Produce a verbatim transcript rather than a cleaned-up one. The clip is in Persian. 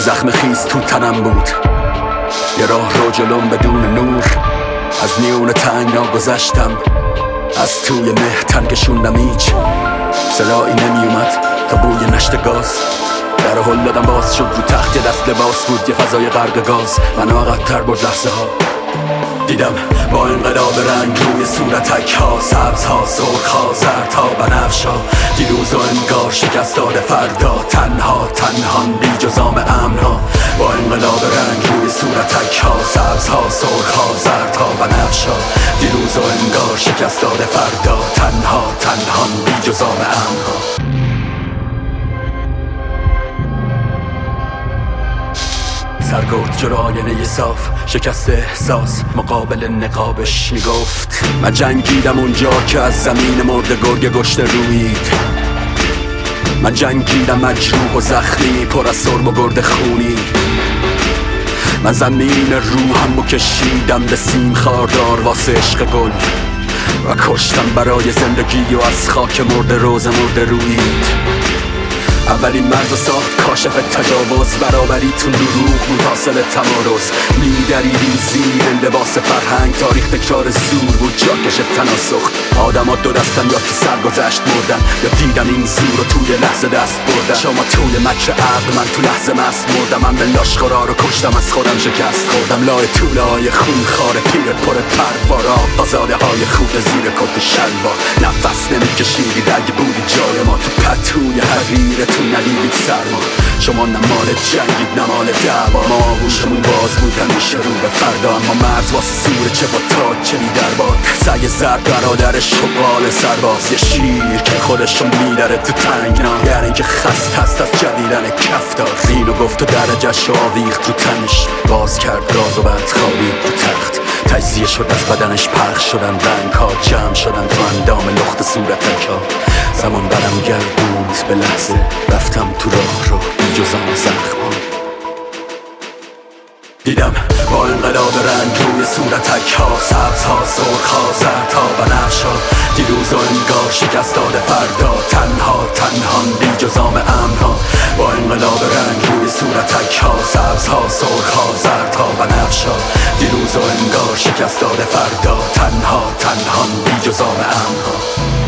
زخم خیز تو تنم بود، یه راه رو جلوم بدون نور. از میون تنگنا گذشتم، از توی مه تن کشوندم، هیچ صدایی نمی اومد تا بوی نشت گاز. در هل دادم باز شد، رو تخت یه دست لباس بود، یه فضای غرق گاز. منو عقب‌تر برد لحظه ها، دیدم با انقلاب رنگ روی صورتک ها، سبز ها، سرخ ها، زرد ها، بنفش ها. دیروز و انگار شکست داده فردا، تنها تنهان بی جزام امن ها. با انقلاب رنگ روی صورتک ها، سبز ها، سرخ ها، زرد ها، بنفش ها. دیروز و انگار شکست داده فردا، تنها تنهان بی جزام امن ها. سرگرد جلو آینه صاف، شکست احساس مقابل نقابش میگفت من جنگیدم اونجا که از زمین مرده گرگ گشته رویید. من جنگیدم مجروح و زخمی، پر از سرب و گرد خونی. من زمین روحم رو کشیدم به سیم خاردار واسه عشق گل و کشتم برای زندگی و از خاک مرده روز مرده رویید. اولین مرز و ساخت کاشف تجاوز، برابری تو دروغ بود حاصل تمارز. میدریدیم زیر لباس فرهنگ، تاریخ تکرار زور بود جاکش تناسخ. آدم ها دو دستن یا تو سرگذشت مردن، یا دیدن این زور رو توی لحظه دست بردن. شما توی مکر عقل، من تو لحظه مست مردم. من به لاشخورا رو کشتم، از خودم شکست خوردم. لای طوله های خون خار پیر پر پروارا، آزاده های خود زیر کت شلوار. نفس نمیکشیدید اگه بودی جای ما، تو پتوی حریر تو ندیدید سرما. شما نمال جنگید نمال دعوا، ما آغوشمون باز بود همیشه رو به فردا. اما مرز واسه سوره چه با تاج چه بی دربار، سگ زرد برادر شغال سرباز. یه شیر که خودشو میداره تو تنگنا، یعنی که خست هست از جدیدن کفتار. اینو گفت و درجهش رو آویخت رو تنش، باز کرد راز و بعد خوابید رو تخت. تجزیه شد از بدنش، پخش شدن رنگ ها، جمع شدن تو اندام لخت صورتک ها. زمان برم گردوند به لحظه، رفتم تو راه رو بی جزام زخم ها. دیدم با انقلاب رنگ روی صورتک ها، سبز ها، سرخ ها، زرد ها، بنفش ها. دیروز و انگار شکست داده فردا، تنها تنهان بی جزام امن ها. با انقلاب رنگ روی صورتک ها، سبز ها، سرخ ها، زرد ها، بنفش ها. دیروز و انگار شکست داده فردا، تنها تنهان بی جزام امن ها.